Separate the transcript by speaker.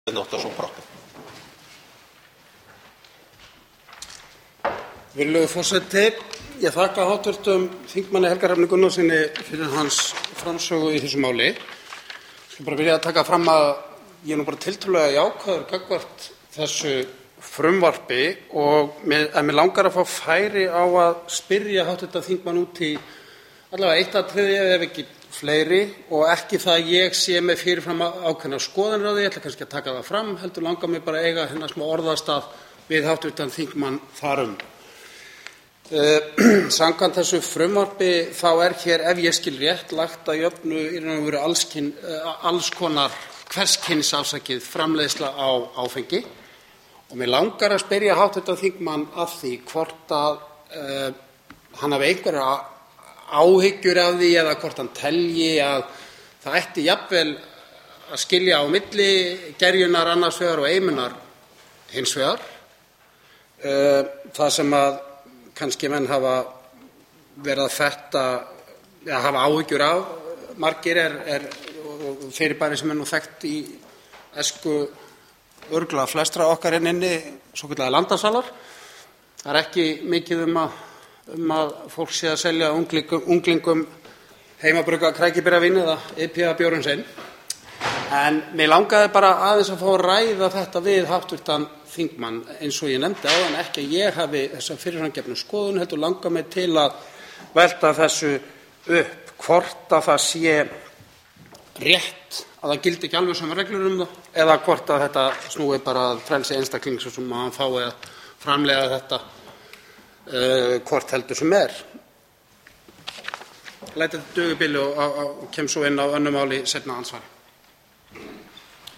Speaker 1: Virðulegur forseti, ég þakka hv. þingmanni Helga Hrafni Gunnarssyni fyrir hans framsögu í þessu máli. Ég skal bara byrja að taka fram að ég er bara tiltölulega jákvæður gagnvart þessu frumvarpi og mér langar að fá færi á að spyrja hv. þingmann út í allavega eitt atriði ef ekki fleiri, og ekki það að ég sé með fyrirfram ákveðnar skoðanir á því, ég ætla kannski að taka það fram, heldur langar mig bara að eiga smá orðastað við hv. þingmann þar um. Samkvæmt þessu frumvarpi þá hér, ef ég skil rétt, lagt að jöfnu í raun og veru alls konar hvers kyns framleiðsla á áfengi, og mig langar að spyrja hv. þingmann að því hvort að hann hafi einhverja áhyggjur af því eða hvort hann telji að það ætti jafnvel að skilja á milli gerjunar annars vegar og eimunar hins vegar. Það sem að kannski menn hafa verið að hafa áhyggjur af margir og fyrirbæri sem nú þekkt í æsku örugglega flestra okkar inni, svokallaðir landasalar. Það ekki mikið um að fólk sé að selja unglingum heimabrugga krækiberjavín eða IPA bjórinn sinn. En mig langaði bara aðeins að fá að ræða þetta við hv. þingmann, eins og ég nefndi áðan, ekki að ég hafi þessa fyrirframgefnu skoðun, heldur langar mig til að velta þessu upp, hvort að það sé rétt að það gildi ekki alveg sama reglur það, eða hvort að þetta snúi bara að frelsi einstaklings sem að hann fái að framleiða þetta hvort heldur sem Læt þetta duga í bili og kem svo inn á önnur mál í seinna andsvari.